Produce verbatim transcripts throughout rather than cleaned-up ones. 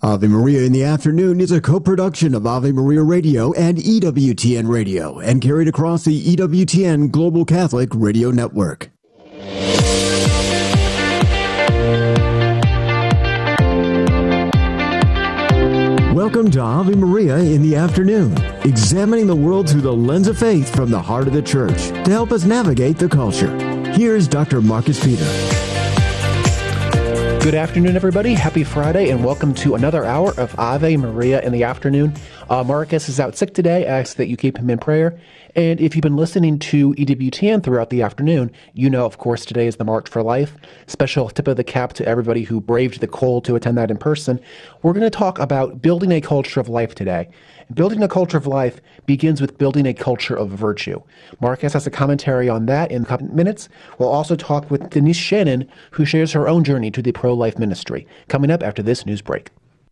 Ave Maria in the Afternoon is a co-production of Ave Maria Radio and E W T N Radio and carried across the E W T N Global Catholic Radio Network. Welcome to Ave Maria in the Afternoon, examining the world through the lens of faith from the heart of the Church to help us navigate the culture. Here's Doctor Marcus Peter. Good afternoon, everybody. Happy Friday, and welcome to another hour of Ave Maria in the Afternoon. Uh, Marcus is out sick today. I ask that you keep him in prayer. And if you've been listening to E W T N throughout the afternoon, you know, of course, today is the March for Life. Special tip of the cap to everybody who braved the cold to attend that in person. We're going to talk about building a culture of life today. Building a culture of life begins with building a culture of virtue. Marcus has a commentary on that in a couple minutes. We'll also talk with Denise Shannon, who shares her own journey to the pro-life ministry, coming up after this news break.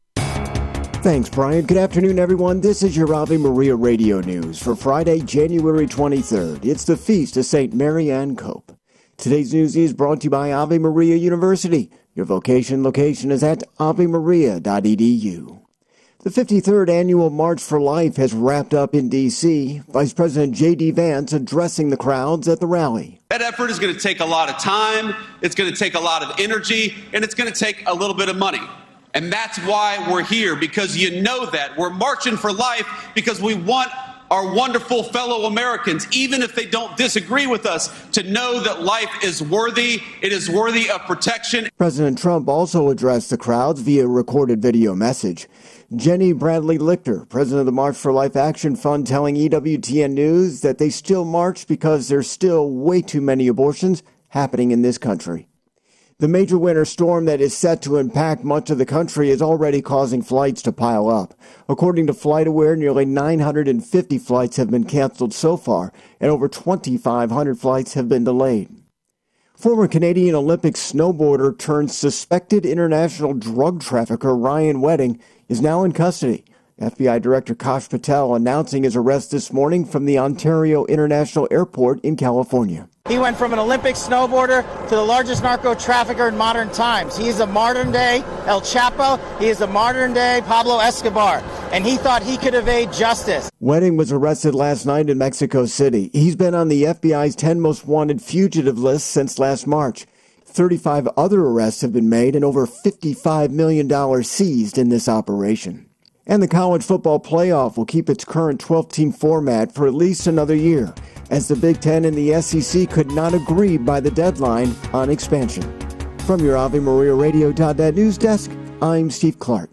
Thanks, Brian. Good afternoon, everyone. This is your Ave Maria Radio News for Friday, January twenty-third. It's the feast of Saint Mary Ann Cope. Today's news is brought to you by Ave Maria University. Your vocation location is at ave maria dot e d u. The fifty-third Annual March for Life has wrapped up in D C Vice President J D Vance addressing the crowds at the rally. That effort is going to take a lot of time, it's going to take a lot of energy, and it's going to take a little bit of money. And that's why we're here, because you know that. We're marching for life because we want our wonderful fellow Americans, even if they don't disagree with us, to know that life is worthy, it is worthy of protection. President Trump also addressed the crowds via recorded video message. Jenny Bradley Lichter, president of the March for Life Action Fund, telling E W T N News that they still march because there's still way too many abortions happening in this country. The major winter storm that is set to impact much of the country is already causing flights to pile up. According to FlightAware, nearly nine hundred fifty flights have been canceled so far, and over twenty-five hundred flights have been delayed. Former Canadian Olympic snowboarder turned suspected international drug trafficker Ryan Wedding is now in custody. F B I Director Kash Patel announcing his arrest this morning from the Ontario International Airport in California. He went from an Olympic snowboarder to the largest narco trafficker in modern times. He is a modern-day El Chapo. He is a modern-day Pablo Escobar. And he thought he could evade justice. Wedding was arrested last night in Mexico City. He's been on the F B I's ten most wanted fugitive list since last March. thirty-five other arrests have been made and over fifty-five million dollars seized in this operation. And the college football playoff will keep its current twelve-team format for at least another year, as the Big Ten and the S E C could not agree by the deadline on expansion. From your Ave Maria Radio dot net news desk, I'm Steve Clark.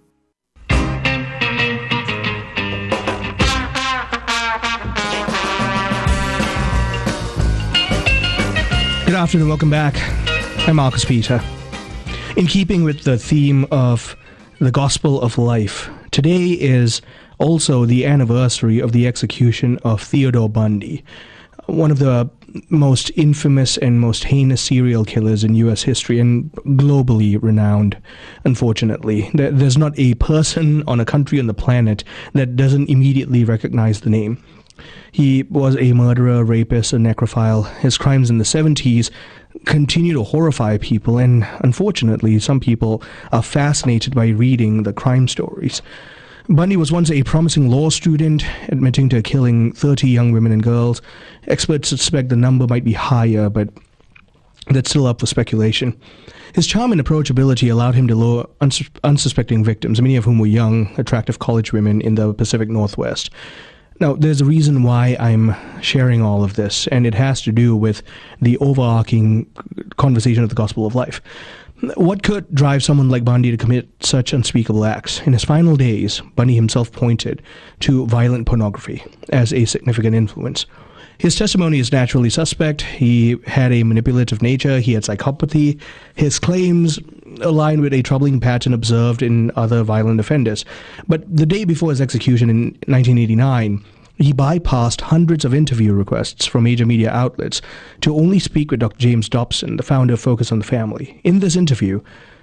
Good afternoon, welcome back. I'm Marcus Peter. In keeping with the theme of the Gospel of Life, today is also the anniversary of the execution of Theodore Bundy, one of the most infamous and most heinous serial killers in U S history and globally renowned, unfortunately. There's not a person on a country on the planet that doesn't immediately recognize the name. He was a murderer, rapist, a necrophile. His crimes in the seventies continue to horrify people, and unfortunately, some people are fascinated by reading the crime stories. Bundy was once a promising law student, admitting to killing thirty young women and girls. Experts suspect the number might be higher, but that's still up for speculation. His charm and approachability allowed him to lure uns- unsuspecting victims, many of whom were young, attractive college women in the Pacific Northwest. Now, there's a reason why I'm sharing all of this, and it has to do with the overarching conversation of the Gospel of Life. What could drive someone like Bundy to commit such unspeakable acts? In his final days, Bundy himself pointed to violent pornography as a significant influence. His testimony is naturally suspect. He had a manipulative nature. He had psychopathy. His claims align with a troubling pattern observed in other violent offenders. But the day before his execution in nineteen eighty-nine, he bypassed hundreds of interview requests from major media outlets to only speak with Doctor James Dobson, the founder of Focus on the Family. In this interview,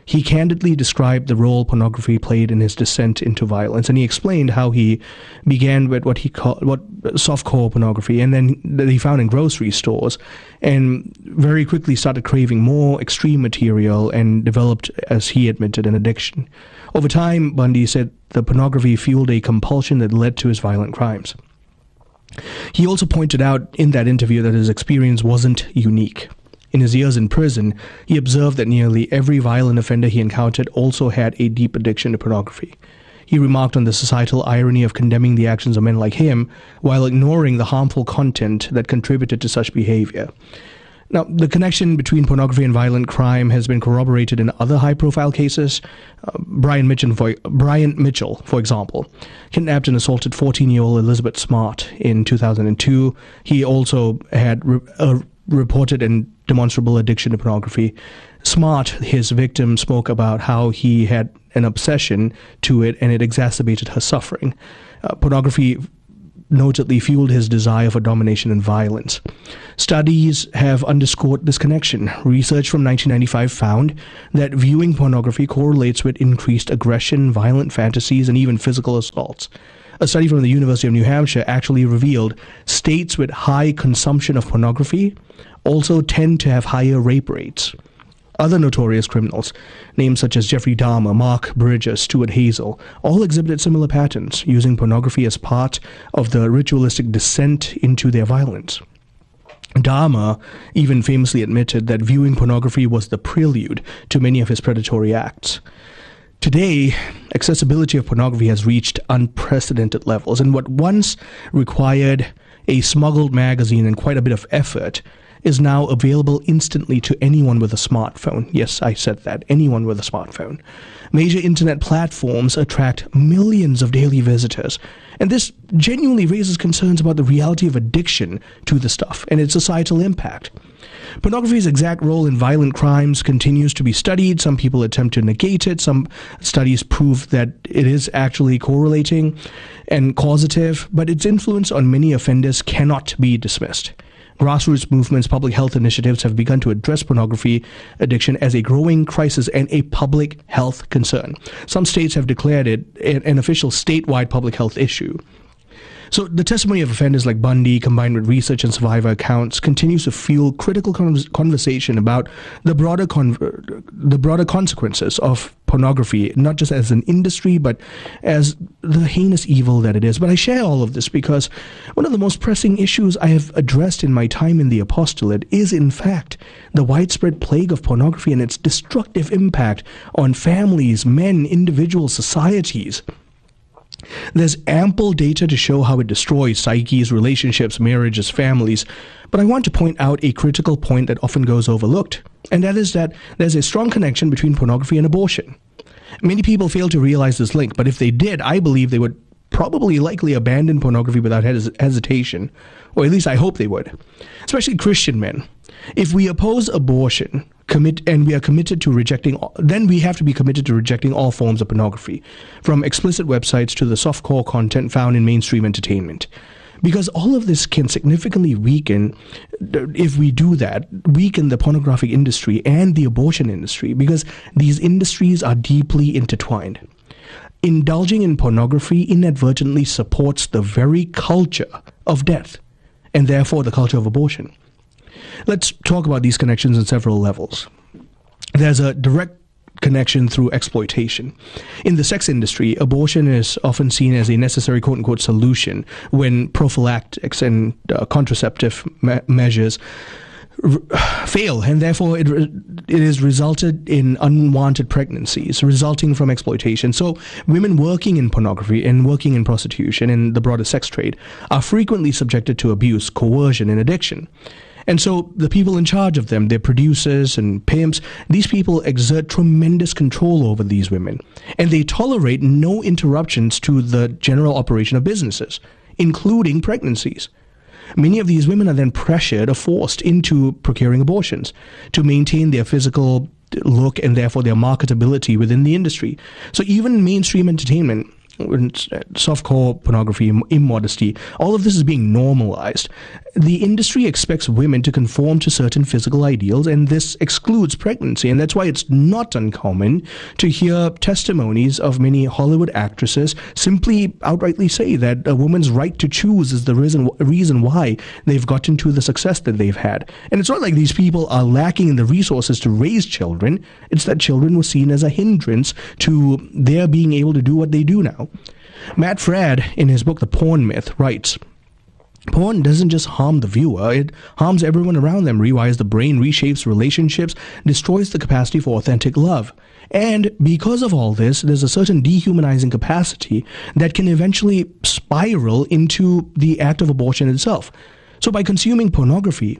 he candidly described the role pornography played in his descent into violence, and he explained how he began with what he called what softcore pornography, and then that he found in grocery stores, and very quickly started craving more extreme material and developed, as he admitted, an addiction. Over time, Bundy said the pornography fueled a compulsion that led to his violent crimes. He also pointed out in that interview that his experience wasn't unique. In his years in prison, he observed that nearly every violent offender he encountered also had a deep addiction to pornography. He remarked on the societal irony of condemning the actions of men like him while ignoring the harmful content that contributed to such behavior. Now, the connection between pornography and violent crime has been corroborated in other high-profile cases. Uh, Brian Mitchell, for, Brian Mitchell, for example, kidnapped and assaulted fourteen-year-old Elizabeth Smart in two thousand two. He also had re- a reported and demonstrable addiction to pornography. Smart, his victim, spoke about how he had an obsession to it and it exacerbated her suffering. Uh, pornography notably fueled his desire for domination and violence. Studies have underscored this connection. Research from nineteen ninety-five found that viewing pornography correlates with increased aggression, violent fantasies, and even physical assaults. A study from the University of New Hampshire actually revealed states with high consumption of pornography also tend to have higher rape rates. Other notorious criminals, names such as Jeffrey Dahmer, Mark Bridges, Stuart Hazel, all exhibited similar patterns, using pornography as part of the ritualistic descent into their violence. Dahmer even famously admitted that viewing pornography was the prelude to many of his predatory acts. Today, accessibility of pornography has reached unprecedented levels, and what once required a smuggled magazine and quite a bit of effort is now available instantly to anyone with a smartphone. Yes, I said that, anyone with a smartphone. Major internet platforms attract millions of daily visitors, and this genuinely raises concerns about the reality of addiction to the stuff and its societal impact. Pornography's exact role in violent crimes continues to be studied. Some people attempt to negate it. Some studies prove that it is actually correlating and causative, but its influence on many offenders cannot be dismissed. Grassroots movements, public health initiatives have begun to address pornography addiction as a growing crisis and a public health concern. Some states have declared it an official statewide public health issue. So the testimony of offenders like Bundy, combined with research and survivor accounts, continues to fuel critical conversation about the broader con- the broader consequences of pornography, not just as an industry, but as the heinous evil that it is. But I share all of this because one of the most pressing issues I have addressed in my time in the apostolate is, in fact, the widespread plague of pornography and its destructive impact on families, men, individuals, societies. There's ample data to show how it destroys psyches, relationships, marriages, families. But I want to point out a critical point that often goes overlooked, and that is that there's a strong connection between pornography and abortion. Many people fail to realize this link, but if they did, I believe they would probably likely abandon pornography without hes- hesitation, or at least I hope they would, especially Christian men. If we oppose abortion, commit, and we are committed to rejecting, then we have to be committed to rejecting all forms of pornography, from explicit websites to the softcore content found in mainstream entertainment. Because all of this can significantly weaken, if we do that, weaken the pornographic industry and the abortion industry, because these industries are deeply intertwined. Indulging in pornography inadvertently supports the very culture of death, and therefore the culture of abortion. Let's talk about these connections on several levels. There's a direct connection through exploitation. In the sex industry, abortion is often seen as a necessary quote-unquote solution when prophylactics and uh, contraceptive me- measures r- fail, and therefore it, re- it has resulted in unwanted pregnancies resulting from exploitation. So women working in pornography and working in prostitution and the broader sex trade are frequently subjected to abuse, coercion, and addiction. And so the people in charge of them, their producers and pimps, these people exert tremendous control over these women. And they tolerate no interruptions to the general operation of businesses, including pregnancies. Many of these women are then pressured or forced into procuring abortions to maintain their physical look and therefore their marketability within the industry. So even in mainstream entertainment, softcore pornography, immodesty, all of this is being normalized. The industry expects women to conform to certain physical ideals, and this excludes pregnancy. And that's why it's not uncommon to hear testimonies of many Hollywood actresses simply outrightly say that a woman's right to choose is the reason, reason why they've gotten to the success that they've had. And it's not like these people are lacking in the resources to raise children. It's that children were seen as a hindrance to their being able to do what they do now. Matt Fradd, in his book The Porn Myth, writes, porn doesn't just harm the viewer, it harms everyone around them, rewires the brain, reshapes relationships, destroys the capacity for authentic love. And because of all this, there's a certain dehumanizing capacity that can eventually spiral into the act of abortion itself. So by consuming pornography,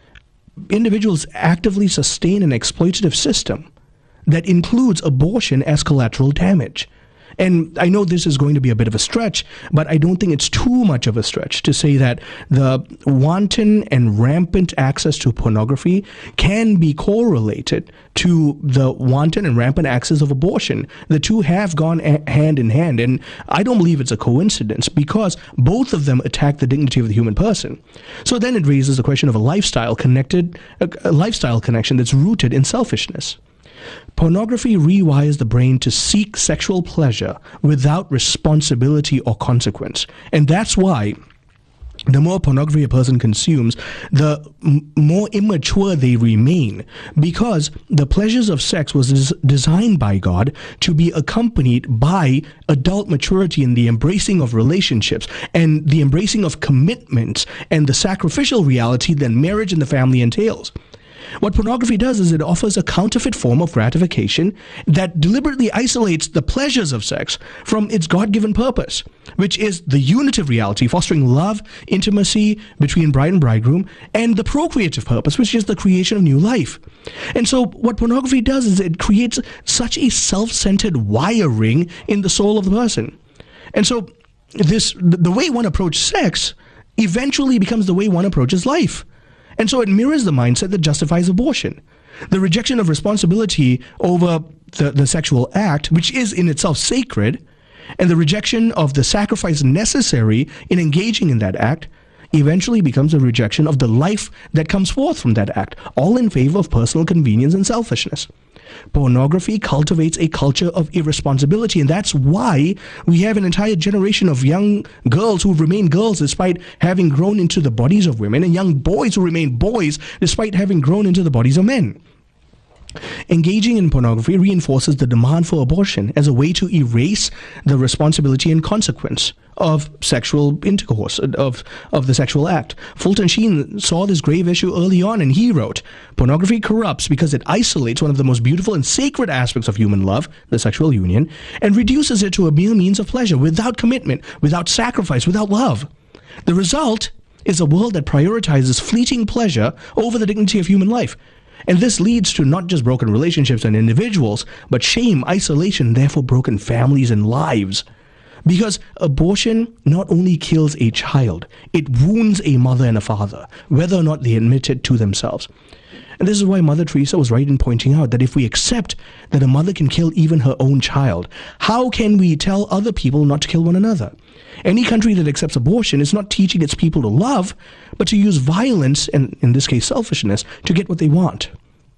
individuals actively sustain an exploitative system that includes abortion as collateral damage. And I know this is going to be a bit of a stretch, but I don't think it's too much of a stretch to say that the wanton and rampant access to pornography can be correlated to the wanton and rampant access of abortion. The two have gone a- hand in hand, and I don't believe it's a coincidence because both of them attack the dignity of the human person. So then it raises the question of a lifestyle connected, a, a lifestyle connection that's rooted in selfishness. Pornography rewires the brain to seek sexual pleasure without responsibility or consequence. And that's why the more pornography a person consumes, the m- more immature they remain, because the pleasures of sex was des- designed by God to be accompanied by adult maturity in the embracing of relationships and the embracing of commitments and the sacrificial reality that marriage and the family entails. What pornography does is it offers a counterfeit form of gratification that deliberately isolates the pleasures of sex from its God-given purpose, which is the unitive reality, fostering love, intimacy between bride and bridegroom, and the procreative purpose, which is the creation of new life. And so what pornography does is it creates such a self-centered wiring in the soul of the person. And so this the way one approaches sex eventually becomes the way one approaches life. And so it mirrors the mindset that justifies abortion. The rejection of responsibility over the, the sexual act, which is in itself sacred, and the rejection of the sacrifice necessary in engaging in that act eventually becomes a rejection of the life that comes forth from that act, all in favor of personal convenience and selfishness. Pornography cultivates a culture of irresponsibility, and that's why we have an entire generation of young girls who remain girls despite having grown into the bodies of women, and young boys who remain boys despite having grown into the bodies of men. Engaging in pornography reinforces the demand for abortion as a way to erase the responsibility and consequence of sexual intercourse, of, of the sexual act. Fulton Sheen saw this grave issue early on, and he wrote, pornography corrupts because it isolates one of the most beautiful and sacred aspects of human love, the sexual union, and reduces it to a mere means of pleasure, without commitment, without sacrifice, without love. The result is a world that prioritizes fleeting pleasure over the dignity of human life. And this leads to not just broken relationships and individuals, but shame, isolation, therefore broken families and lives. Because abortion not only kills a child, it wounds a mother and a father, whether or not they admit it to themselves. And this is why Mother Teresa was right in pointing out that if we accept that a mother can kill even her own child, how can we tell other people not to kill one another? Any country that accepts abortion is not teaching its people to love, but to use violence, and in this case selfishness, to get what they want.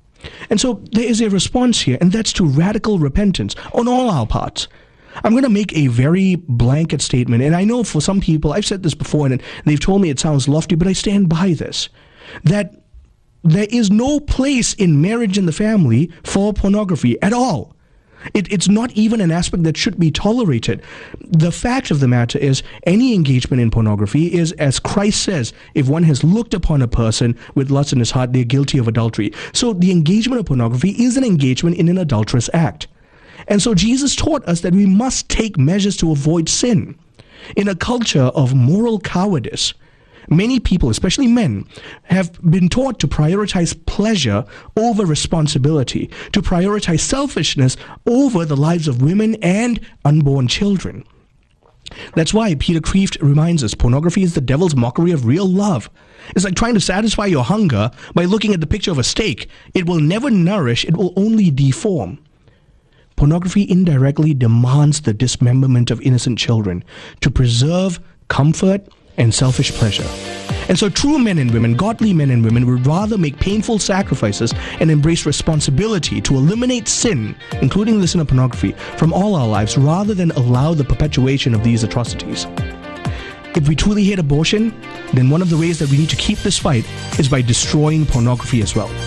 And so there is a response here, and that's to radical repentance on all our parts. I'm going to make a very blanket statement, and I know for some people, I've said this before, and they've told me it sounds lofty, but I stand by this, that there is no place in marriage and the family for pornography at all. It, it's not even an aspect that should be tolerated. The fact of the matter is, any engagement in pornography is, as Christ says, if one has looked upon a person with lust in his heart, they're guilty of adultery. So the engagement of pornography is an engagement in an adulterous act. And so Jesus taught us that we must take measures to avoid sin. In a culture of moral cowardice, many people, especially men, have been taught to prioritize pleasure over responsibility, to prioritize selfishness over the lives of women and unborn children. That's why Peter Kreeft reminds us pornography is the devil's mockery of real love. It's like trying to satisfy your hunger by looking at the picture of a steak. It will never nourish, it will only deform. pornography indirectly demands the dismemberment of innocent children to preserve comfort and selfish pleasure. And so true men and women, godly men and women, would rather make painful sacrifices and embrace responsibility to eliminate sin, including the sin of pornography, from all our lives, rather than allow the perpetuation of these atrocities. If we truly hate abortion, then one of the ways that we need to keep this fight is by destroying pornography as well.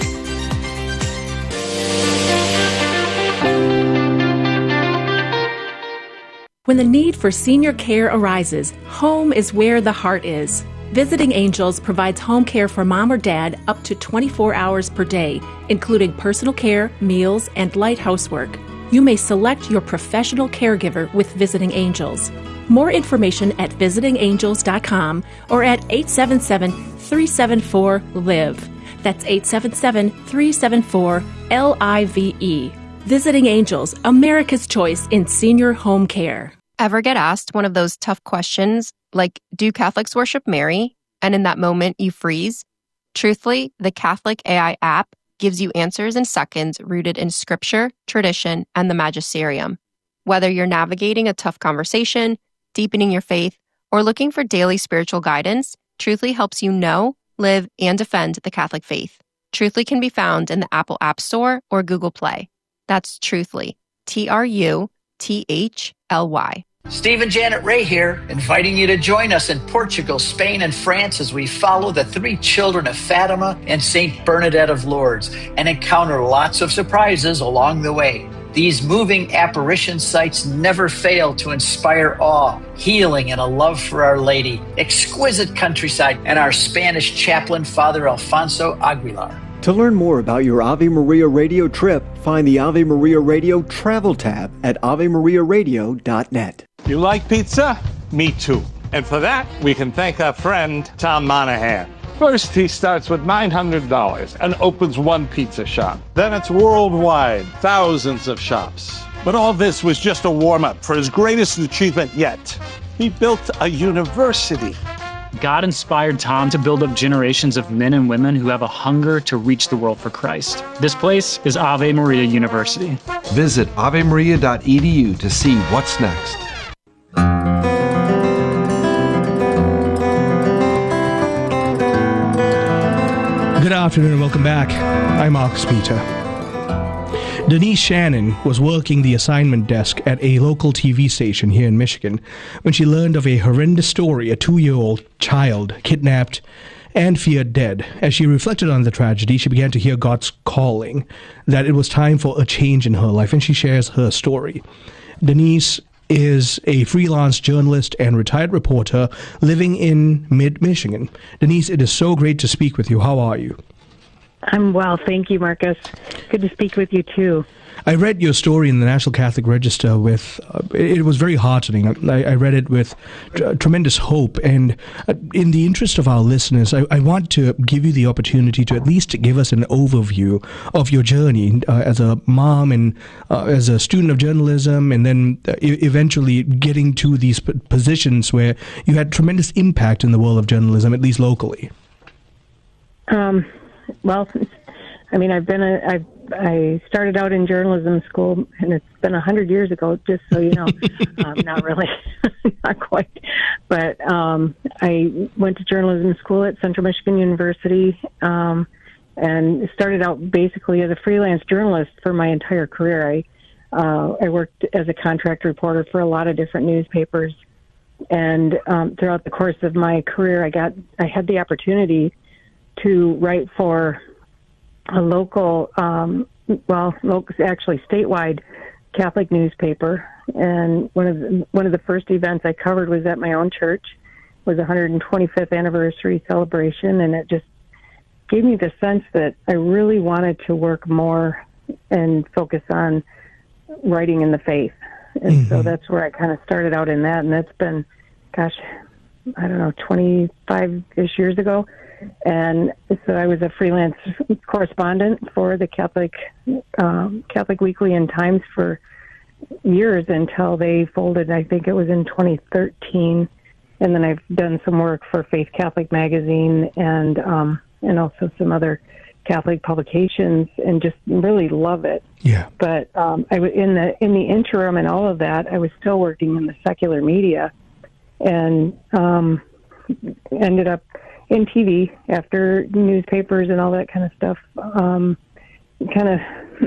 When the need for senior care arises, home is where the heart is. Visiting Angels provides home care for mom or dad up to twenty-four hours per day, including personal care, meals, and light housework. You may select your professional caregiver with Visiting Angels. More information at visiting angels dot com or at eight seven seven, three seven four, L I V E. That's eight seven seven, three seven four, L I V E. Visiting Angels, America's choice in senior home care. Ever get asked one of those tough questions like, do Catholics worship Mary? And in that moment, you freeze? Truthfully, the Catholic A I app gives you answers in seconds rooted in scripture, tradition, and the magisterium. Whether you're navigating a tough conversation, deepening your faith, or looking for daily spiritual guidance, Truthfully helps you know, live, and defend the Catholic faith. Truthfully can be found in the Apple App Store or Google Play. That's Truthfully, T R U T H L Y. Steve and Janet Ray here, inviting you to join us in Portugal, Spain, and France as we follow the three children of Fatima and Saint Bernadette of Lourdes and encounter lots of surprises along the way. These moving apparition sites never fail to inspire awe, healing, and a love for Our Lady, exquisite countryside, and our Spanish chaplain, Father Alfonso Aguilar. To learn more about your Ave Maria Radio trip, find the Ave Maria Radio travel tab at ave maria radio dot net. You like pizza? Me too. And for that, we can thank our friend, Tom Monahan. First, he starts with nine hundred dollars and opens one pizza shop. Then it's worldwide, thousands of shops. But all this was just a warm-up for his greatest achievement yet. He built a university. God inspired Tom to build up generations of men and women who have a hunger to reach the world for Christ. This place is Ave Maria University. Visit ave maria dot e d u to see what's next. Good afternoon and welcome back. I'm Marcus Peter. Denise Shannon was working the assignment desk at a local T V station here in Michigan when she learned of a horrendous story, a two-year-old child kidnapped and feared dead. As she reflected on the tragedy, she began to hear God's calling, that it was time for a change in her life, and she shares her story. Denise is a freelance journalist and retired reporter living in mid-Michigan. Denise, it is so great to speak with you. How are you? I'm well, thank you, Marcus. Good to speak with you, too. I read your story in the National Catholic Register with, uh, it was very heartening. I, I read it with tr- tremendous hope. And uh, in the interest of our listeners, I, I want to give you the opportunity to at least give us an overview of your journey uh, as a mom and uh, as a student of journalism, and then uh, eventually getting to these p- positions where you had tremendous impact in the world of journalism, at least locally. Um. Well, I mean, I've been a, I've, I started out in journalism school, and it's been a hundred years ago, just so you know. um, not really, not quite. But um, I went to journalism school at Central Michigan University um, and started out basically as a freelance journalist for my entire career. I, uh, I worked as a contract reporter for a lot of different newspapers. And um, throughout the course of my career, I got I had the opportunity to write for a local, um, well, local, actually statewide Catholic newspaper. And one of the, one of the first events I covered was at my own church. It was a one hundred twenty-fifth anniversary celebration, and it just gave me the sense that I really wanted to work more and focus on writing in the faith. And mm-hmm. so that's where I kind of started out in that, and that's been, gosh, I don't know, twenty-five-ish years ago. And so I was a freelance correspondent for the Catholic um, Catholic Weekly and Times for years until they folded. I think it was in twenty thirteen. And then I've done some work for Faith Catholic Magazine and um, and also some other Catholic publications and just really love it. Yeah. But um, I w- in the in the interim and all of that, I was still working in the secular media, and um, ended up in T V after newspapers and all that kind of stuff. Um, kind of,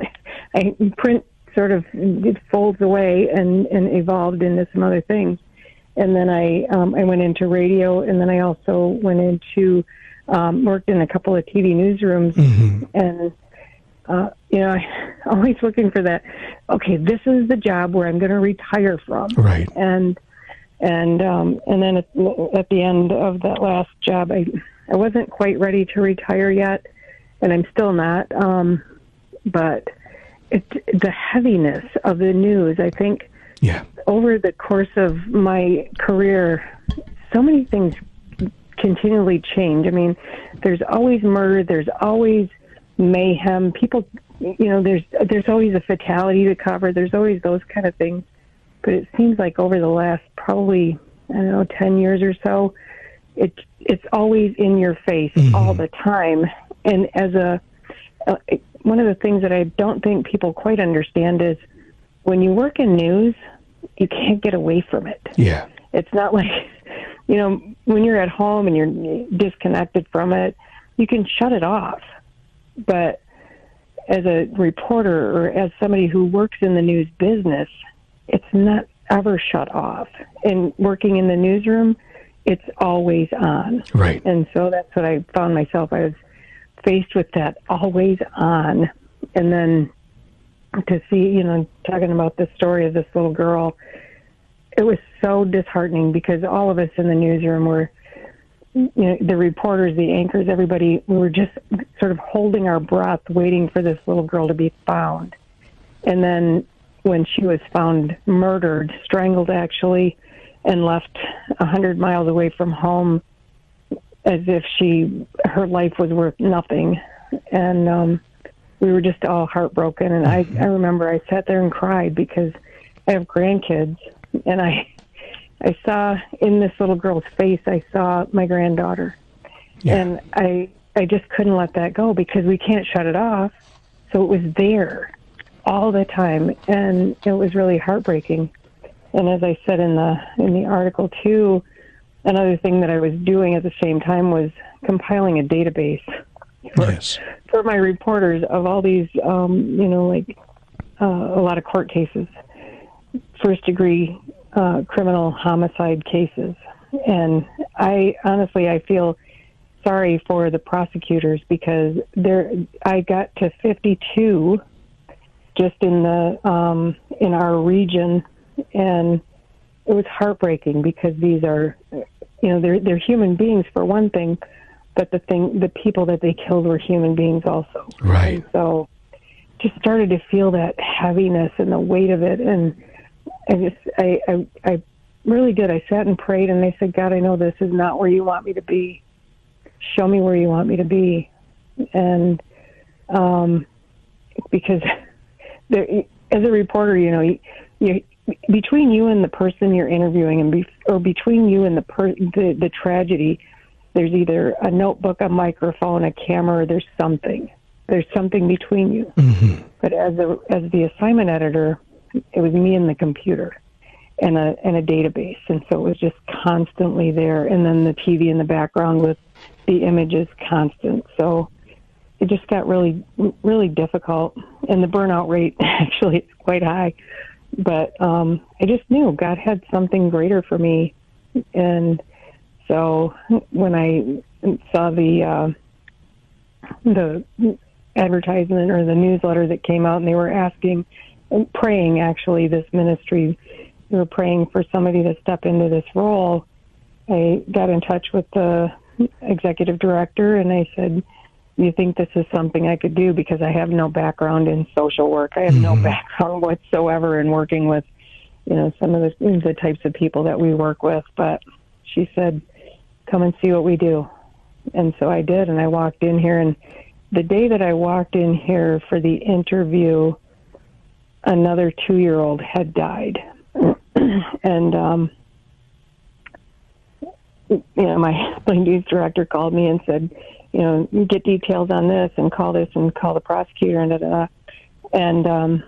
I print sort of it folds away and, and evolved into some other things. And then I um, I went into radio, and then I also went into um, worked in a couple of T V newsrooms, mm-hmm. and uh, you know, I always looking for that. Okay, this is the job where I'm going to retire from, right? And and um, and then at, at the end of that last job, I I wasn't quite ready to retire yet, and I'm still not. Um, but it, the heaviness of the news, I think. Yeah. Over the course of my career, so many things continually change. I mean, there's always murder. There's always mayhem. People, you know, there's there's always a fatality to cover. There's always those kind of things. But it seems like over the last probably, I don't know, ten years or so, it it's always in your face mm-hmm. all the time. And as a, uh, one of the things that I don't think people quite understand is when you work in news, you can't get away from it. Yeah. It's not like, you know, when you're at home and you're disconnected from it, you can shut it off. But as a reporter or as somebody who works in the news business, it's not ever shut off. And working in the newsroom, it's always on. Right. And so that's what I found myself. I was faced with that always on. And then to see, you know, talking about the story of this little girl, it was so disheartening because all of us in the newsroom were, you know, the reporters, the anchors, everybody, we were just sort of holding our breath, waiting for this little girl to be found. And then when she was found murdered, strangled actually, and left a hundred miles away from home as if she, her life was worth nothing. And, um, we were just all heartbroken, and I, I remember I sat there and cried because I have grandkids, and I I saw in this little girl's face, I saw my granddaughter, yeah. and I I just couldn't let that go because we can't shut it off. So it was there all the time, and it was really heartbreaking. And as I said in the in the article too, another thing that I was doing at the same time was compiling a database. For, yes. for my reporters of all these, um, you know, like uh, a lot of court cases, first degree uh, criminal homicide cases. And I honestly, I feel sorry for the prosecutors because there, I got to fifty-two just in the um, in our region, and it was heartbreaking because these are, you know, they're they're human beings for one thing. But the thing, the people that they killed were human beings also. Right. And so just started to feel that heaviness and the weight of it. And I just, I, I, I really did. I sat and prayed and I said, God, I know this is not where you want me to be. Show me where you want me to be. And, um, because there, as a reporter, you know, you, you, between you and the person you're interviewing and be, or between you and the, per, the, the tragedy, there's either a notebook, a microphone, a camera, or there's something. There's something between you. Mm-hmm. But as a as the assignment editor, it was me and the computer and a and a database. And so it was just constantly there. And then the T V in the background with the images constant. So it just got really, really difficult. And the burnout rate actually is quite high. But um, I just knew God had something greater for me. And so when I saw the uh, the advertisement or the newsletter that came out, and they were asking, praying actually, this ministry, they were praying for somebody to step into this role, I got in touch with the executive director, and I said, "Do you think this is something I could do? Because I have no background in social work. I have mm-hmm. no background whatsoever in working with, you know, some of the, the types of people that we work with." But she said, "Come and see what we do." And so I did, and I walked in here, and the day that I walked in here for the interview, another two-year-old had died. and, um, you know, my, my news director called me and said, you know, get details on this and call this and call the prosecutor and da, da, da. And um,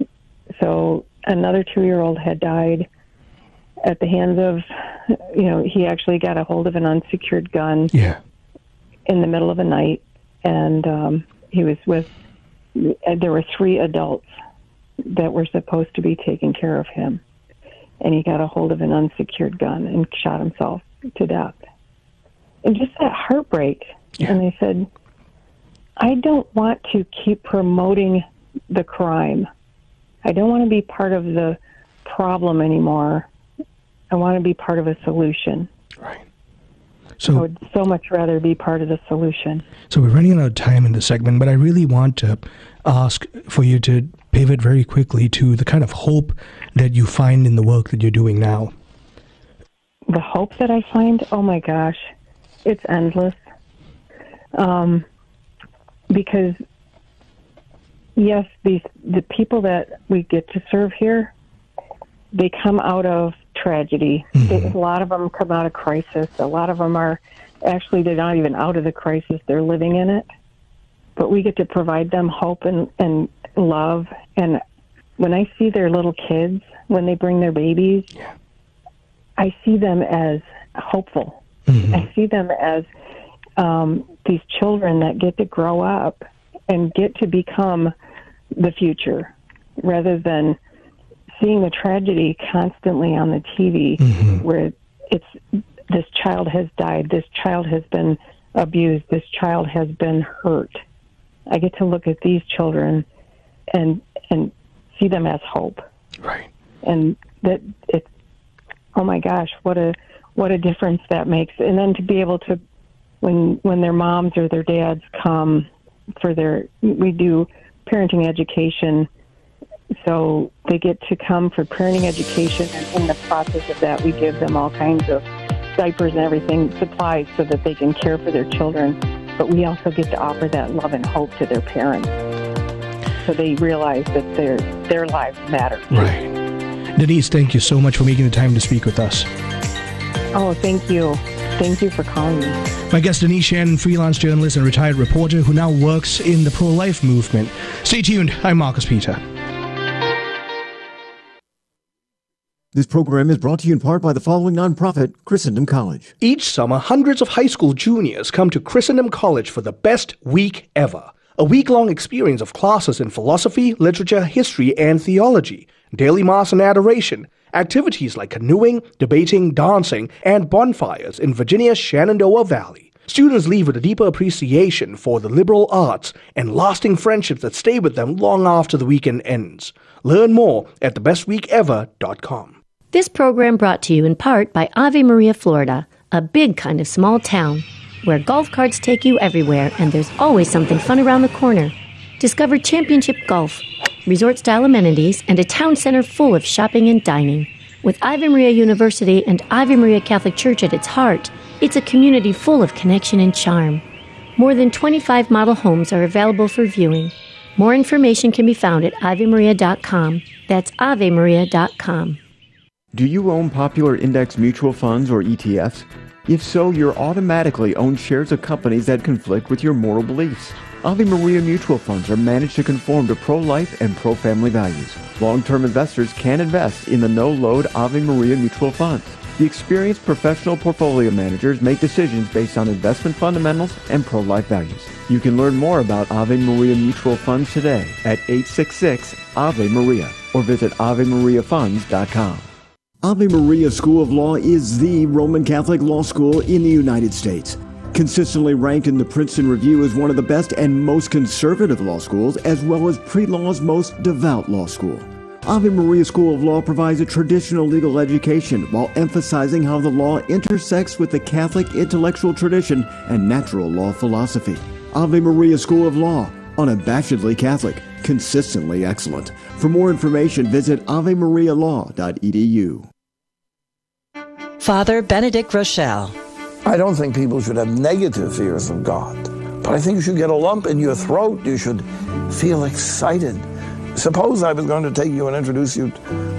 so another two-year-old had died at the hands of, you know, he actually got a hold of an unsecured gun yeah. in the middle of the night. And um, he was with, there were three adults that were supposed to be taking care of him. And he got a hold of an unsecured gun and shot himself to death. And just that heartbreak. Yeah. And they said, I don't want to keep promoting the crime. I don't want to be part of the problem anymore. I want to be part of a solution. Right. So I would so much rather be part of the solution. So we're running out of time in this segment, but I really want to ask for you to pivot very quickly to the kind of hope that you find in the work that you're doing now. The hope that I find, oh my gosh, it's endless. Um, because yes, these the people that we get to serve here, they come out of tragedy. Mm-hmm. They, a lot of them come out of crisis. A lot of them are actually, they're not even out of the crisis. They're living in it. But we get to provide them hope and, and love. And when I see their little kids, when they bring their babies, yeah. I see them as hopeful. Mm-hmm. I see them as um, these children that get to grow up and get to become the future, rather than seeing the tragedy constantly on the T V, mm-hmm. where it's this child has died, this child has been abused, this child has been hurt. I get to look at these children and and see them as hope. Right. And that it's, oh my gosh, what a what a difference that makes. And then to be able to, when when their moms or their dads come for their, we do parenting education, so they get to come for parenting education, and in the process of that, we give them all kinds of diapers and everything, supplies, so that they can care for their children. But we also get to offer that love and hope to their parents, so they realize that their their lives matter. Right. Denise, thank you so much for making the time to speak with us. Oh, thank you. Thank you for calling me. My guest, Denise Shannon, freelance journalist and retired reporter who now works in the pro-life movement. Stay tuned. I'm Marcus Peter. This program is brought to you in part by the following nonprofit, Christendom College. Each summer, hundreds of high school juniors come to Christendom College for the best week ever. A week-long experience of classes in philosophy, literature, history, and theology, daily mass and adoration, activities like canoeing, debating, dancing, and bonfires in Virginia's Shenandoah Valley. Students leave with a deeper appreciation for the liberal arts and lasting friendships that stay with them long after the weekend ends. Learn more at the best week ever dot com. This program brought to you in part by Ave Maria, Florida, a big kind of small town where golf carts take you everywhere and there's always something fun around the corner. Discover championship golf, resort-style amenities, and a town center full of shopping and dining. With Ave Maria University and Ave Maria Catholic Church at its heart, it's a community full of connection and charm. More than twenty-five model homes are available for viewing. More information can be found at ave maria dot com. That's ave maria dot com. Do you own popular index mutual funds or E T Fs? If so, you're automatically own shares of companies that conflict with your moral beliefs. Ave Maria mutual funds are managed to conform to pro-life and pro-family values. Long-term investors can invest in the no-load Ave Maria mutual funds. The experienced professional portfolio managers make decisions based on investment fundamentals and pro-life values. You can learn more about Ave Maria mutual funds today at eight six six Ave Maria or visit ave maria funds dot com. Ave Maria School of Law is the Roman Catholic law school in the United States. Consistently ranked in the Princeton Review as one of the best and most conservative law schools, as well as pre-law's most devout law school. Ave Maria School of Law provides a traditional legal education while emphasizing how the law intersects with the Catholic intellectual tradition and natural law philosophy. Ave Maria School of Law, unabashedly Catholic, consistently excellent. For more information, visit ave maria law dot e d u. Father Benedict Rochelle. I don't think people should have negative fears of God, but I think you should get a lump in your throat. You should feel excited. Suppose I was going to take you and introduce you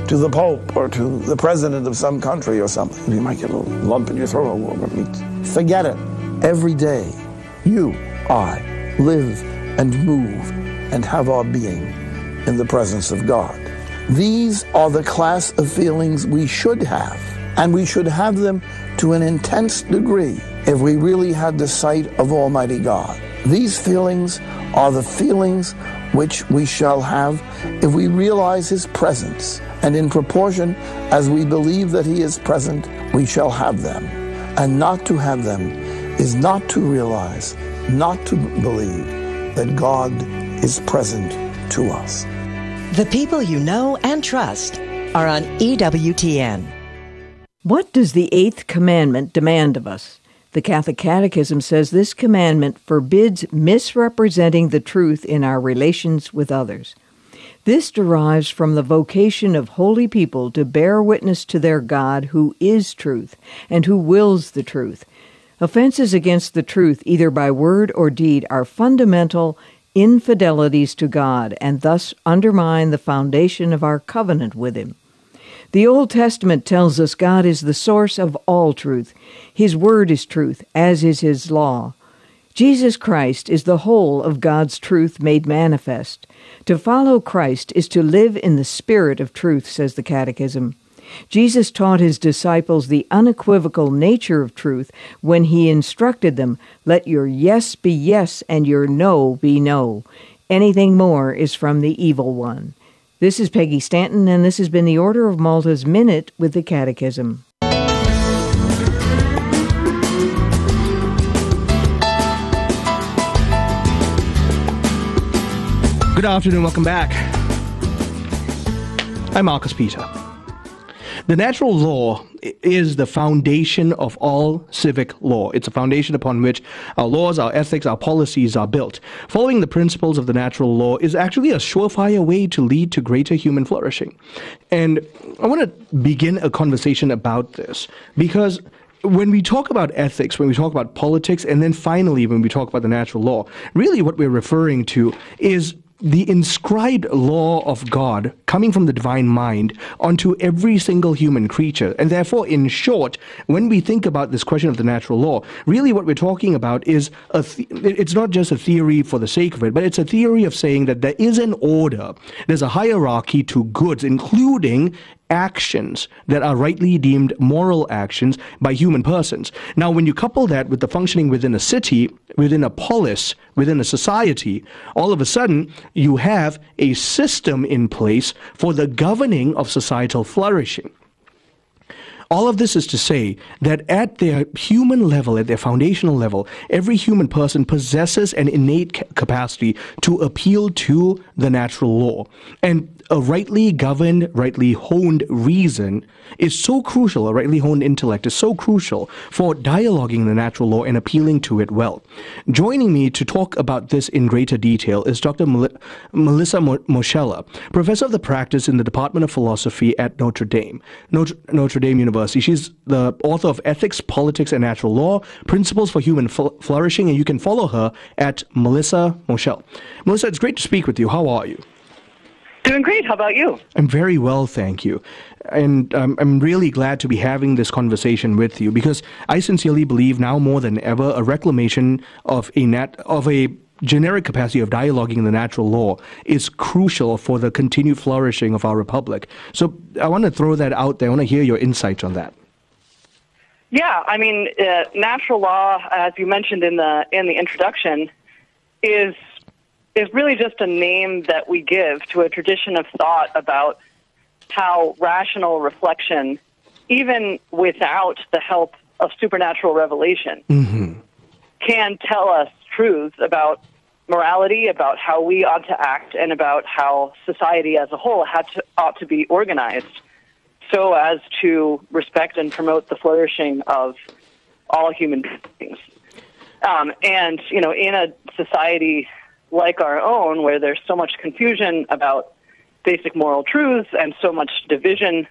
to the Pope or to the president of some country or something. You might get a little lump in your throat. Forget it. Every day, you, I, live and move and have our being in the presence of God. These are the class of feelings we should have, and we should have them to an intense degree if we really had the sight of Almighty God. These feelings are the feelings which we shall have if we realize His presence, and in proportion as we believe that He is present, we shall have them. And not to have them is not to realize, not to believe that God is present to us. The people you know and trust are on E W T N. What does the eighth commandment demand of us? The Catholic Catechism says this commandment forbids misrepresenting the truth in our relations with others. This derives from the vocation of holy people to bear witness to their God who is truth and who wills the truth. Offenses against the truth, either by word or deed, are fundamental infidelities to God and thus undermine the foundation of our covenant with Him. The Old Testament tells us God is the source of all truth. His word is truth, as is His law. Jesus Christ is the whole of God's truth made manifest. To follow Christ is to live in the spirit of truth, says the Catechism. Jesus taught His disciples the unequivocal nature of truth when He instructed them, "Let your yes be yes and your no be no. Anything more is from the evil one." This is Peggy Stanton, and this has been the Order of Malta's Minute with the Catechism. Good afternoon, welcome back. I'm Marcus Peter. The natural law is the foundation of all civic law. It's a foundation upon which our laws, our ethics, our policies are built. Following the principles of the natural law is actually a surefire way to lead to greater human flourishing. And I want to begin a conversation about this because when we talk about ethics, when we talk about politics, and then finally when we talk about the natural law, really what we're referring to is the inscribed law of God coming from the divine mind onto every single human creature. And therefore, in short, when we think about this question of the natural law, really what we're talking about is, a th- it's not just a theory for the sake of it, but it's a theory of saying that there is an order, there's a hierarchy to goods, including actions that are rightly deemed moral actions by human persons. Now, when you couple that with the functioning within a city, within a polis, within a society, all of a sudden you have a system in place for the governing of societal flourishing. All of this is to say that at their human level, at their foundational level, every human person possesses an innate ca- capacity to appeal to the natural law. And a rightly governed, rightly honed reason is so crucial, a rightly honed intellect is so crucial for dialoguing the natural law and appealing to it well. Joining me to talk about this in greater detail is Doctor Mel- Melissa Mo- Moschella, professor of the practice in the Department of Philosophy at Notre Dame, Notre, Notre Dame University. She's the author of Ethics, Politics, and Natural Law, Principles for Human Fl- Flourishing, and you can follow her at Melissa Moschella. Melissa, it's great to speak with you. How are you? Doing great. How about you? I'm very well, thank you. And um, I'm really glad to be having this conversation with you because I sincerely believe now more than ever a reclamation of a nat- of a generic capacity of dialoguing the natural law is crucial for the continued flourishing of our republic. So I want to throw that out there. I want to hear your insights on that. Yeah, I mean, uh, natural law, as you mentioned in the in the introduction, is is really just a name that we give to a tradition of thought about how rational reflection, even without the help of supernatural revelation, mm-hmm. can tell us truths about morality, about how we ought to act, and about how society as a whole had to, ought to be organized so as to respect and promote the flourishing of all human beings. Um, and, you know, in a society like our own, where there's so much confusion about basic moral truths and so much division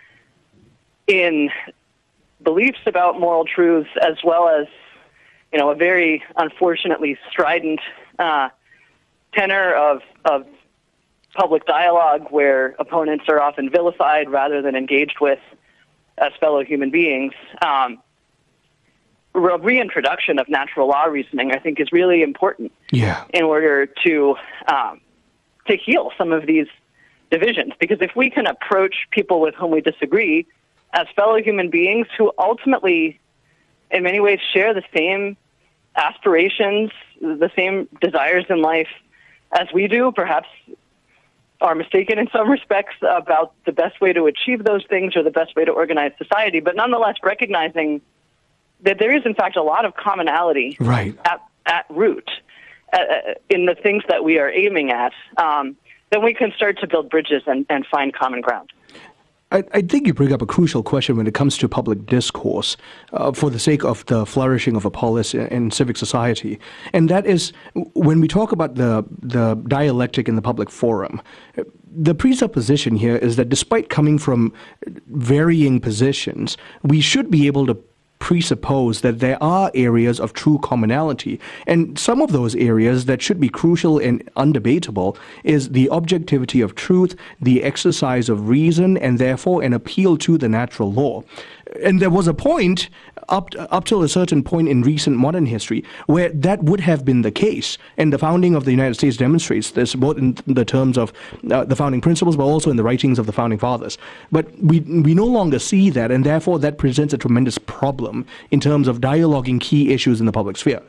in beliefs about moral truths, as well as, you know, a very unfortunately strident uh, tenor of, of public dialogue where opponents are often vilified rather than engaged with as fellow human beings, um, re- reintroduction of natural law reasoning, I think, is really important yeah. in order to um, to heal some of these divisions. Because if we can approach people with whom we disagree as fellow human beings who ultimately, in many ways, share the same aspirations, the same desires in life as we do, perhaps are mistaken in some respects about the best way to achieve those things or the best way to organize society, but nonetheless recognizing that there is, in fact, a lot of commonality right. at, at root uh, in the things that we are aiming at, um, then we can start to build bridges and, and find common ground. I, I think you bring up a crucial question when it comes to public discourse uh, for the sake of the flourishing of a polis in civic society. And that is, when we talk about the, the dialectic in the public forum, the presupposition here is that despite coming from varying positions, we should be able to presuppose that there are areas of true commonality. And some of those areas that should be crucial and undebatable is the objectivity of truth, the exercise of reason, and therefore an appeal to the natural law. And there was a point, up up till a certain point in recent modern history, where that would have been the case. And the founding of the United States demonstrates this, both in the terms of uh, the founding principles, but also in the writings of the founding fathers. But we we no longer see that, and therefore that presents a tremendous problem in terms of dialoguing key issues in the public sphere.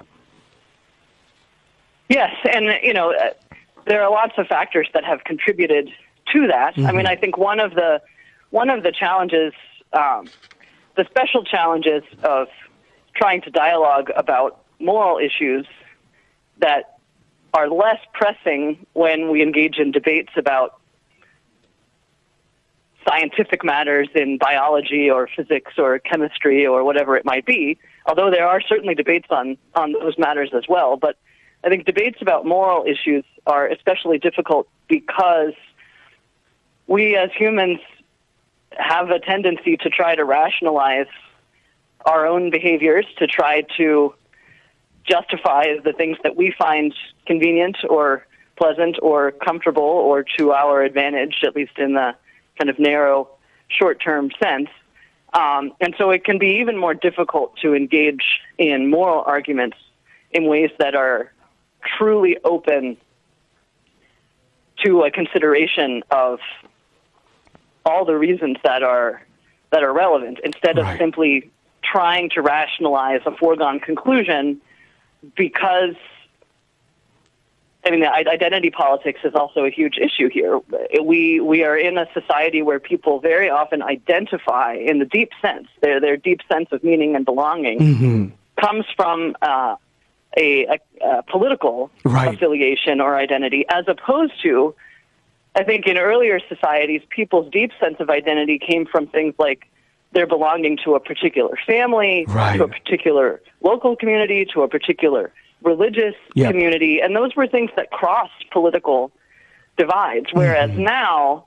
Yes, and, you know, uh, there are lots of factors that have contributed to that. Mm-hmm. I mean, I think one of the one of the challenges... Um, The special challenges of trying to dialogue about moral issues that are less pressing when we engage in debates about scientific matters in biology or physics or chemistry or whatever it might be, although there are certainly debates on, on those matters as well. But I think debates about moral issues are especially difficult because we as humans have a tendency to try to rationalize our own behaviors, to try to justify the things that we find convenient or pleasant or comfortable or to our advantage, at least in the kind of narrow, short-term sense. Um, and so it can be even more difficult to engage in moral arguments in ways that are truly open to a consideration of all the reasons that are that are relevant, instead of right. simply trying to rationalize a foregone conclusion, because, I mean, identity politics is also a huge issue here. We we are in a society where people very often identify in the deep sense, their their deep sense of meaning and belonging mm-hmm. comes from uh, a, a, a political right. affiliation or identity, as opposed to, I think in earlier societies, people's deep sense of identity came from things like their belonging to a particular family, right. to a particular local community, to a particular religious yep. community, and those were things that crossed political divides. Whereas mm-hmm. now,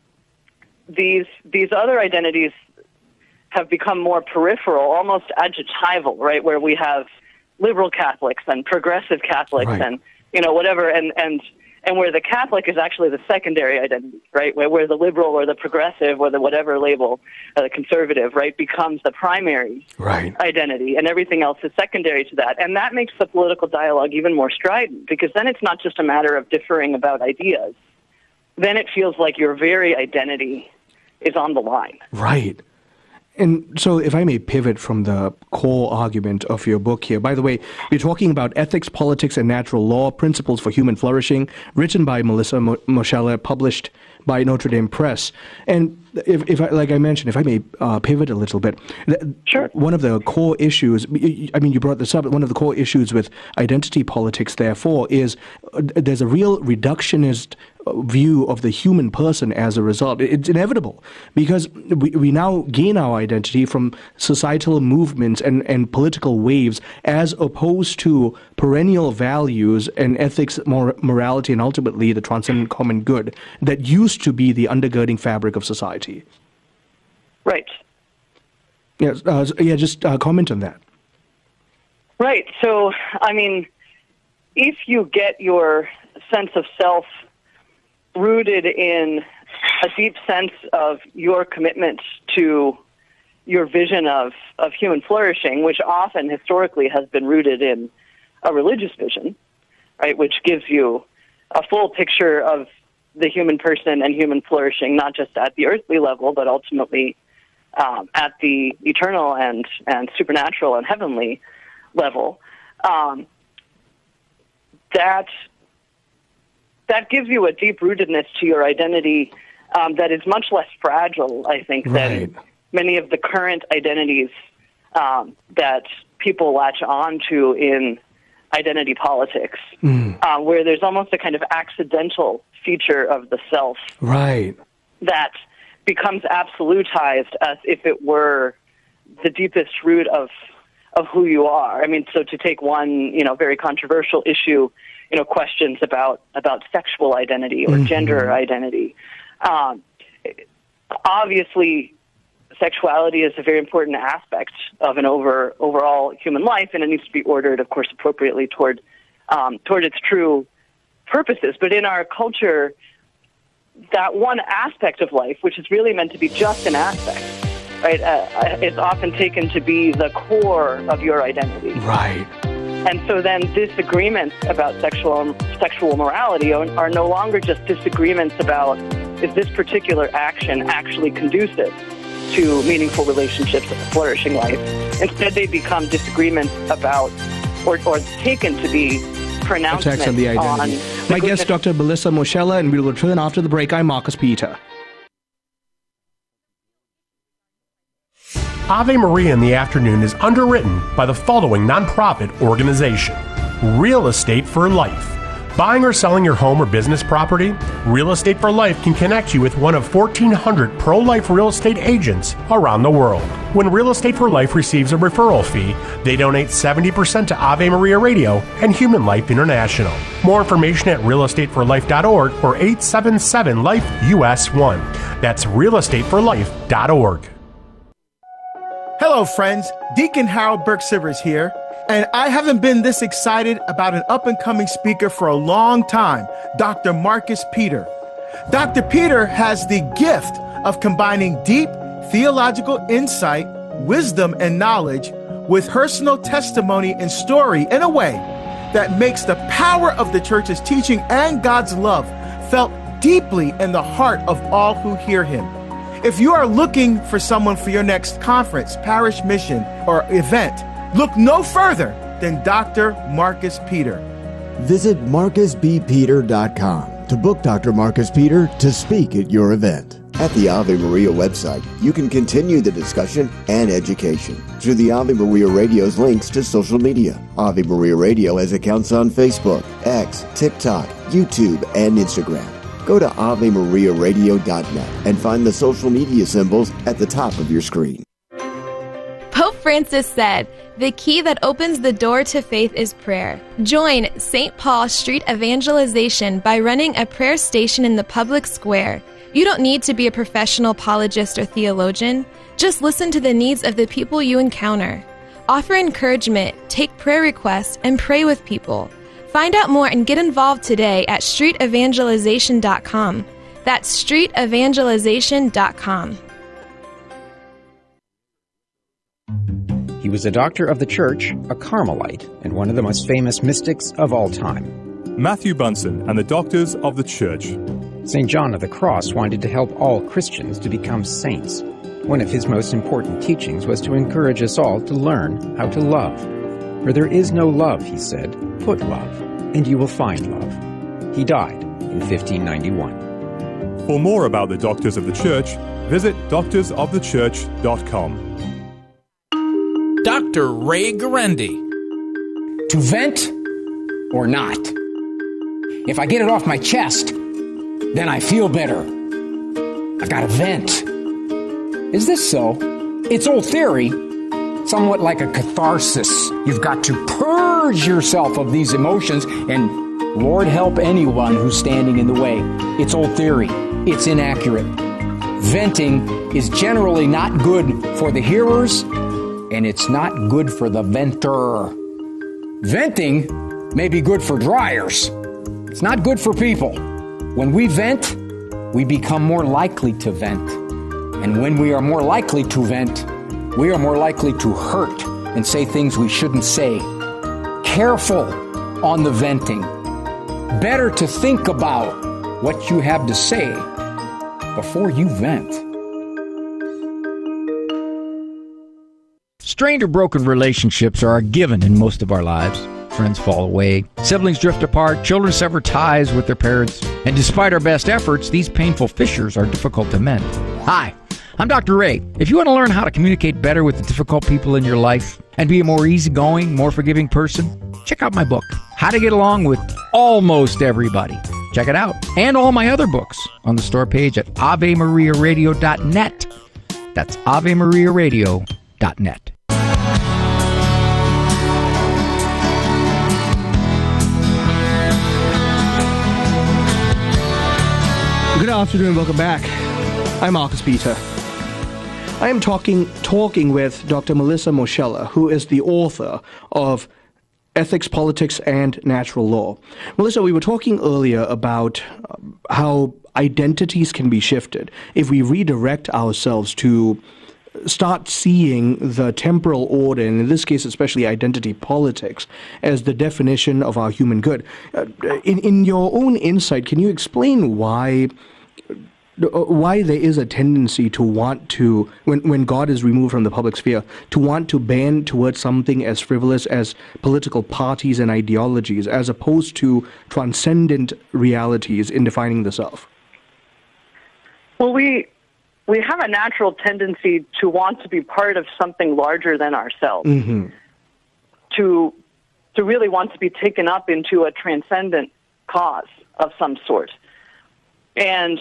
these these other identities have become more peripheral, almost adjectival, right? Where we have liberal Catholics and progressive Catholics, right. and you know whatever, and and. And where the Catholic is actually the secondary identity, right? Where, where the liberal or the progressive or the whatever label, uh, the conservative, right, becomes the primary right. identity, and everything else is secondary to that. And that makes the political dialogue even more strident, because then it's not just a matter of differing about ideas. Then it feels like your very identity is on the line. Right. And so if I may pivot from the core argument of your book here, by the way, we're talking about Ethics, Politics, and Natural Law, Principles for Human Flourishing, written by Melissa Moschella, published by Notre Dame Press. And if, if I, like I mentioned, if I may uh, pivot a little bit, sure. One of the core issues, I mean, you brought this up, one of the core issues with identity politics, therefore, is uh, there's a real reductionist view of the human person as a result. It's inevitable, because we, we now gain our identity from societal movements and, and political waves, as opposed to perennial values and ethics, mor- morality, and ultimately the transcendent common good that used to be the undergirding fabric of society. Right. Yeah, uh, yeah just uh, comment on that. Right. So, I mean, if you get your sense of self rooted in a deep sense of your commitment to your vision of, of human flourishing, which often historically has been rooted in a religious vision, right, which gives you a full picture of the human person and human flourishing, not just at the earthly level, but ultimately um, at the eternal and, and supernatural and heavenly level. Um, that that gives you a deep rootedness to your identity um, that is much less fragile, I think, Right. than many of the current identities um, that people latch on to in identity politics, Mm. uh, where there's almost a kind of accidental feature of the self Right. that becomes absolutized as if it were the deepest root of of who you are. I mean, so to take one, you know, very controversial issue, you know, questions about about sexual identity or Mhm. gender identity. Um, obviously, sexuality is a very important aspect of an over overall human life, and it needs to be ordered, of course, appropriately toward um, toward its true purposes. But in our culture, that one aspect of life, which is really meant to be just an aspect, right, uh, is often taken to be the core of your identity. Right. And so then disagreements about sexual sexual morality are, are no longer just disagreements about is this particular action actually conducive to meaningful relationships and a flourishing life. Instead, they become disagreements about, or, or taken to be pronouncements Attacks on the identity. on My guest, Doctor Melissa Moschella, and we'll return after the break. I'm Marcus Peter. Ave Maria in the Afternoon is underwritten by the following nonprofit organization: Real Estate for Life. Buying or selling your home or business property? Real Estate for Life can connect you with one of fourteen hundred pro-life real estate agents around the world. When Real Estate for Life receives a referral fee, they donate seventy percent to Ave Maria Radio and Human Life International. More information at real estate for life dot org or eight seven seven life U S one. That's real estate for life dot org. Hello, friends. Deacon Harold Burke-Sivers here, and I haven't been this excited about an up-and-coming speaker for a long time, Doctor Marcus Peter. Doctor Peter has the gift of combining deep theological insight, wisdom, and knowledge with personal testimony and story in a way that makes the power of the church's teaching and God's love felt deeply in the heart of all who hear him. If you are looking for someone for your next conference, parish mission, or event, look no further than Doctor Marcus Peter. Visit marcus b peter dot com to book Doctor Marcus Peter to speak at your event. At the Ave Maria website, you can continue the discussion and education through the Ave Maria Radio's links to social media. Ave Maria Radio has accounts on Facebook, X, TikTok, YouTube, and Instagram. Go to ave maria radio dot net and find the social media symbols at the top of your screen. Pope Francis said, "The key that opens the door to faith is prayer." Join Saint Paul Street Evangelization by running a prayer station in the public square. You don't need to be a professional apologist or theologian. Just listen to the needs of the people you encounter. Offer encouragement, take prayer requests, and pray with people. Find out more and get involved today at street evangelization dot com. That's street evangelization dot com. He was a doctor of the church, a Carmelite, and one of the most famous mystics of all time. Matthew Bunson and the Doctors of the Church. Saint John of the Cross wanted to help all Christians to become saints. One of his most important teachings was to encourage us all to learn how to love. "Where there is no love," he said, "put love, and you will find love." He died in fifteen ninety-one. For more about the Doctors of the Church, visit doctors of the church dot com. Doctor Ray Guarendi. To vent or not? If I get it off my chest, then I feel better. I gotta vent. Is this so? It's old theory, somewhat like a catharsis. You've got to purge yourself of these emotions, and Lord help anyone who's standing in the way. It's old theory. It's inaccurate. Venting is generally not good for the hearers, and it's not good for the venter. Venting may be good for dryers. It's not good for people. When we vent, we become more likely to vent. And when we are more likely to vent, we are more likely to hurt and say things we shouldn't say. Careful on the venting. Better to think about what you have to say before you vent. Strained or broken relationships are a given in most of our lives. Friends fall away, siblings drift apart, children sever ties with their parents, and despite our best efforts, these painful fissures are difficult to mend. Hi, I'm Doctor Ray. If you want to learn how to communicate better with the difficult people in your life and be a more easygoing, more forgiving person, check out my book, How to Get Along with Almost Everybody. Check it out. And all my other books on the store page at ave maria radio dot net. That's ave maria radio dot net. Good afternoon, welcome back. I'm Marcus Peter. I am talking talking with Doctor Melissa Moschella, who is the author of Ethics, Politics, and Natural Law. Melissa, we were talking earlier about how identities can be shifted if we redirect ourselves to start seeing the temporal order, and in this case especially identity politics, as the definition of our human good. Uh, in, in your own insight, can you explain why why there is a tendency to want to, when, when God is removed from the public sphere, to want to bend towards something as frivolous as political parties and ideologies, as opposed to transcendent realities in defining the self? Well, we we have a natural tendency to want to be part of something larger than ourselves, mm-hmm. to to really want to be taken up into a transcendent cause of some sort. And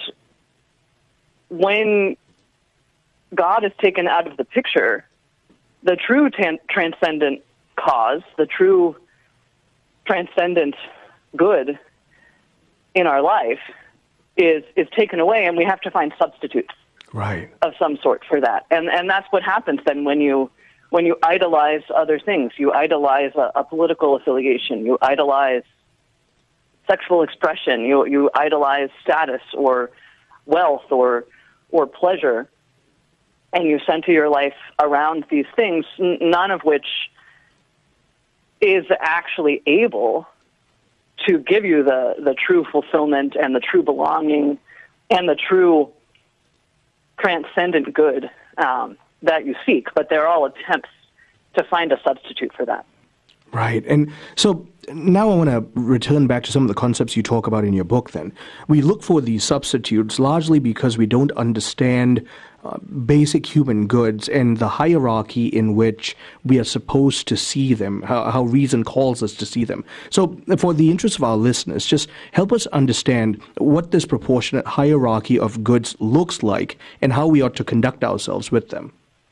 when God is taken out of the picture, the true tan- transcendent cause, the true transcendent good in our life is is taken away, and we have to find substitutes. Right. Of some sort for that. And and that's what happens then when you when you idolize other things. You idolize a, a political affiliation, you idolize sexual expression, you you idolize status or wealth or or pleasure, and you center your life around these things, n- none of which is actually able to give you the, the true fulfillment and the true belonging and the true transcendent good um, that you seek. But they're all attempts to find a substitute for that. Right. And so now I want to return back to some of the concepts you talk about in your book then. We look for these substitutes largely because we don't understand uh, basic human goods and the hierarchy in which we are supposed to see them, how, how reason calls us to see them. So for the interest of our listeners, just help us understand what this proportionate hierarchy of goods looks like and how we ought to conduct ourselves with them.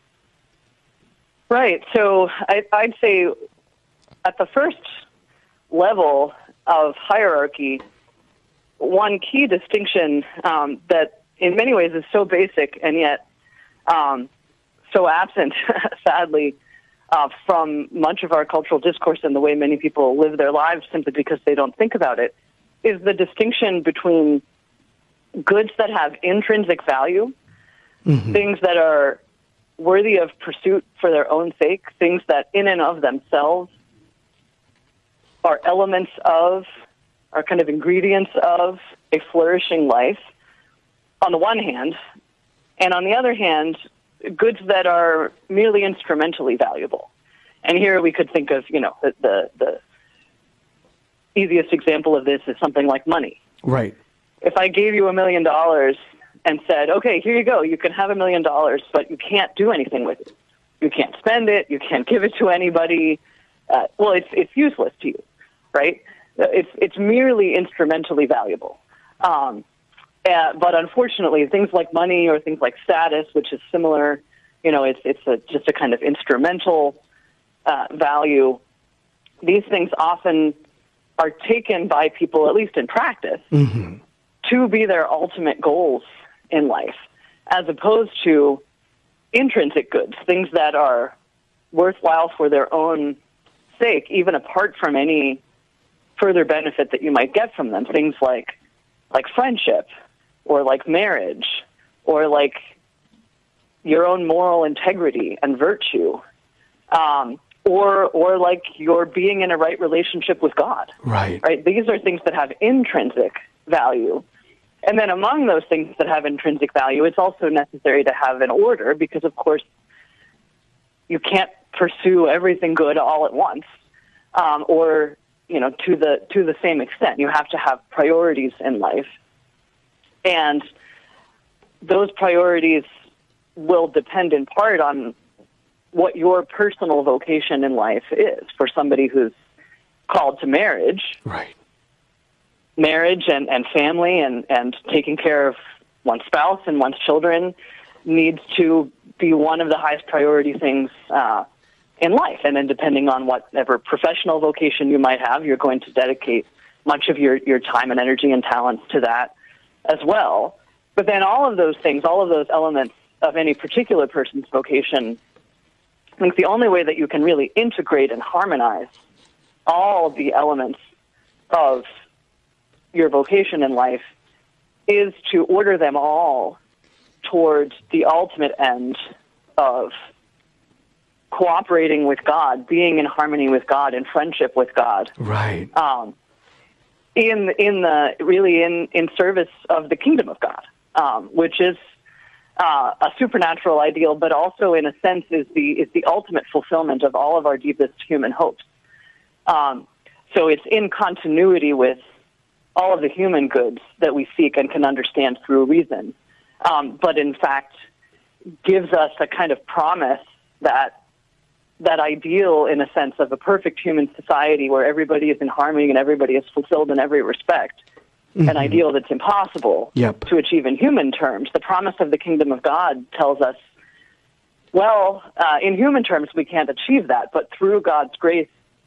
Right. So I, I'd say at the first level of hierarchy, one key distinction um, that in many ways is so basic and yet um, so absent, sadly, uh, from much of our cultural discourse and the way many people live their lives simply because they don't think about it, is the distinction between goods that have intrinsic value, mm-hmm. things that are worthy of pursuit for their own sake, things that in and of themselves are elements of, are kind of ingredients of a flourishing life, on the one hand, and on the other hand, goods that are merely instrumentally valuable. And here we could think of, you know, the, the, the easiest example of this is something like money. Right. If I gave you a million dollars and said, okay, here you go, you can have a million dollars, but you can't do anything with it. You can't spend it, you can't give it to anybody. Uh, well, it's it's useless to you. Right? It's it's merely instrumentally valuable. Um, uh, but unfortunately, things like money or things like status, which is similar, you know, it's it's a, just a kind of instrumental uh, value. These things often are taken by people, at least in practice, mm-hmm. to be their ultimate goals in life, as opposed to intrinsic goods, things that are worthwhile for their own sake, even apart from any further benefit that you might get from them. Things like like friendship or like marriage or like your own moral integrity and virtue, um, or or like your being in a right relationship with God. Right. Right. These are things that have intrinsic value. And then among those things that have intrinsic value, it's also necessary to have an order because, of course, you can't pursue everything good all at once, um, or you know, to the to the same extent. You have to have priorities in life, and those priorities will depend in part on what your personal vocation in life is. For somebody who's called to marriage, right? Marriage and, and family and, and taking care of one's spouse and one's children needs to be one of the highest priority things uh, in life. And then depending on whatever professional vocation you might have, you're going to dedicate much of your, your time and energy and talents to that as well. But then all of those things, all of those elements of any particular person's vocation, I think the only way that you can really integrate and harmonize all of the elements of your vocation in life is to order them all towards the ultimate end of cooperating with God, being in harmony with God, in friendship with God. Right. Um, in in the really in, in service of the kingdom of God, um, which is uh, a supernatural ideal, but also in a sense is the is the ultimate fulfillment of all of our deepest human hopes. Um, so it's in continuity with all of the human goods that we seek and can understand through reason, um, but in fact gives us a kind of promise that that ideal, in a sense, of a perfect human society where everybody is in harmony and everybody is fulfilled in every respect, mm-hmm. an ideal that's impossible yep. to achieve in human terms. The promise of the kingdom of God tells us, well, uh, in human terms we can't achieve that, but through God's grace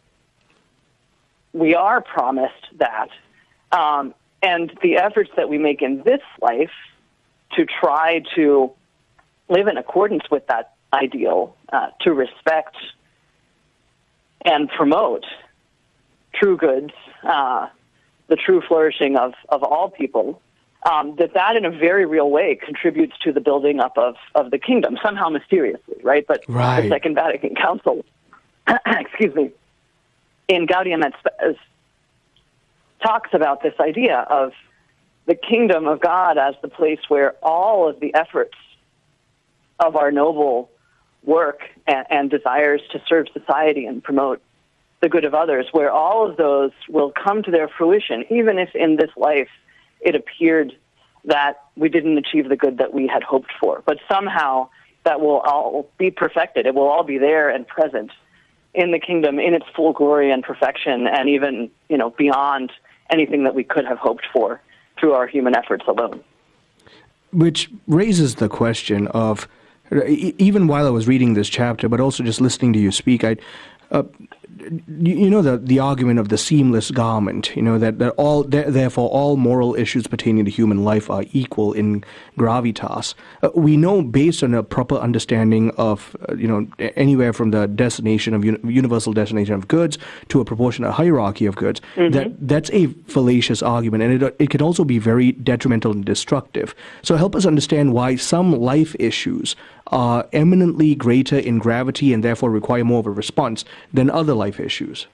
we are promised that. Um, and the efforts that we make in this life to try to live in accordance with that ideal, uh, to respect and promote true goods, uh, the true flourishing of, of all people, um, that that in a very real way contributes to the building up of, of the kingdom, somehow mysteriously, right? But right. the Second Vatican Council, excuse me, in Gaudium et Spes, talks about this idea of the kingdom of God as the place where all of the efforts of our noble work and, and desires to serve society and promote the good of others, where all of those will come to their fruition, even if in this life it appeared that we didn't achieve the good that we had hoped for. But somehow that will all be perfected. It will all be there and present in the kingdom in its full glory and perfection, and even, you know, beyond anything that we could have hoped for through our human efforts alone. Which raises the question of, even while I was reading this chapter, but also just listening to you speak, I, uh, you know, the the argument of the seamless garment, you know, that, that all, therefore all moral issues pertaining to human life are equal in gravitas. Uh, we know, based on a proper understanding of, uh, you know, anywhere from the destination of uni- universal destination of goods to a proportionate hierarchy of goods, mm-hmm. that that's a fallacious argument, and it it can also be very detrimental and destructive. So help us understand why some life issues are eminently greater in gravity and therefore require more of a response than other life issues.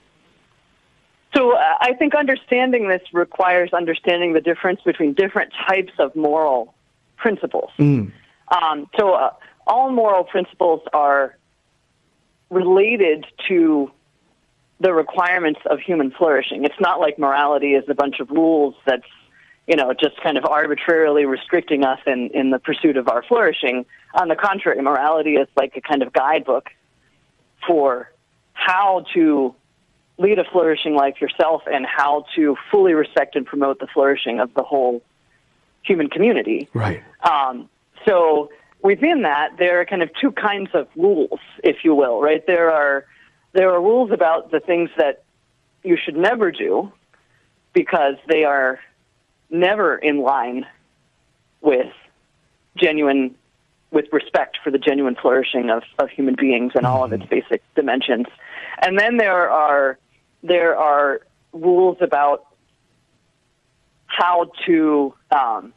So uh, I think understanding this requires understanding the difference between different types of moral principles. Mm. Um, so uh, all moral principles are related to the requirements of human flourishing. It's not like morality is a bunch of rules that's, you know, just kind of arbitrarily restricting us in, in the pursuit of our flourishing. On the contrary, morality is like a kind of guidebook for how to lead a flourishing life yourself and how to fully respect and promote the flourishing of the whole human community. Right. Um, so within that, there are kind of two kinds of rules, if you will, right? There are there are rules about the things that you should never do because they are never in line with genuine, with respect for the genuine flourishing of, of human beings and all of its basic dimensions. And then there are there are rules about how to um,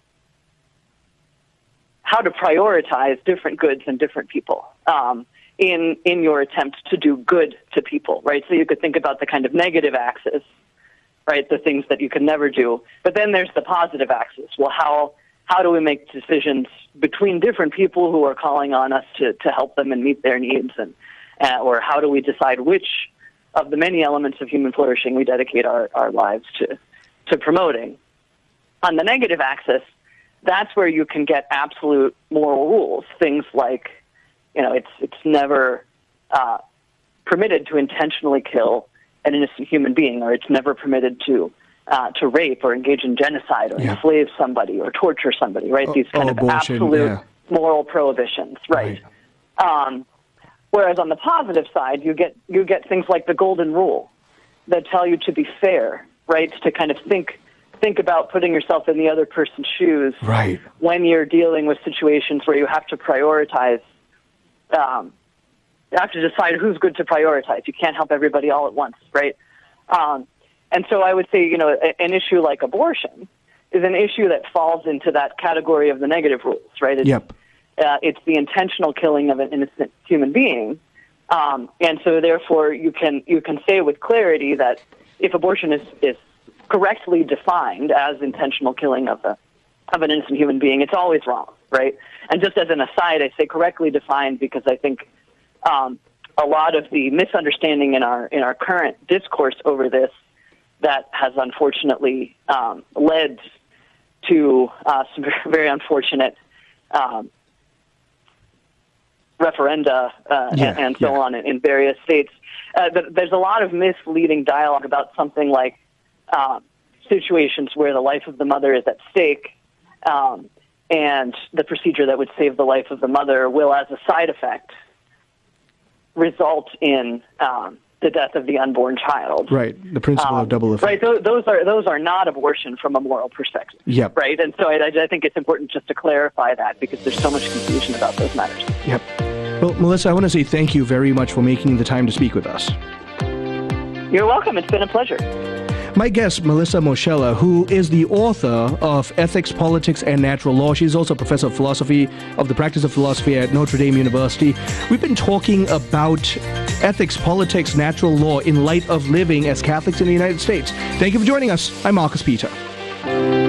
how to prioritize different goods and different people um, in in your attempt to do good to people, right? So you could think about the kind of negative axis, right? The things that you can never do. But then there's the positive axis. Well, how how do we make decisions between different people who are calling on us to, to help them and meet their needs? And uh, or how do we decide which of the many elements of human flourishing we dedicate our, our lives to, to promoting? On the negative axis, that's where you can get absolute moral rules. Things like, you know, it's it's never uh, permitted to intentionally kill an innocent human being, or it's never permitted to uh, to rape or engage in genocide or yeah. enslave somebody or torture somebody, right? Oh, These kind oh, of abortion, absolute yeah. moral prohibitions, right? right. Um, whereas on the positive side, you get you get things like the golden rule that tell you to be fair, right? To kind of think think about putting yourself in the other person's shoes right. when you're dealing with situations where you have to prioritize. Um, you have to decide who's good to prioritize. You can't help everybody all at once, right? Um, and so I would say, you know, a, an issue like abortion is an issue that falls into that category of the negative rules, right? It's, yep. Uh, it's the intentional killing of an innocent human being, um, and so therefore you can you can say with clarity that if abortion is, is correctly defined as intentional killing of a of an innocent human being, it's always wrong, right? And just as an aside, I say correctly defined because I think um, a lot of the misunderstanding in our in our current discourse over this that has unfortunately um, led to uh, some very unfortunate um, referenda uh, yeah, and, and so yeah. on in, in various states. Uh, there's a lot of misleading dialogue about something like uh, situations where the life of the mother is at stake, um, and the procedure that would save the life of the mother will, as a side effect, result in um, the death of the unborn child. Right, the principle um, of double effect. Right, those, those are those are not abortion from a moral perspective. Yep. Right, and so I, I think it's important just to clarify that because there's so much confusion about those matters. Yep. Well, Melissa, I want to say thank you very much for making the time to speak with us. You're welcome. It's been a pleasure. My guest, Melissa Moschella, who is the author of Ethics, Politics, and Natural Law. She's also a professor of philosophy, of the practice of philosophy at Notre Dame University. We've been talking about ethics, politics, natural law in light of living as Catholics in the United States. Thank you for joining us. I'm Marcus Peter.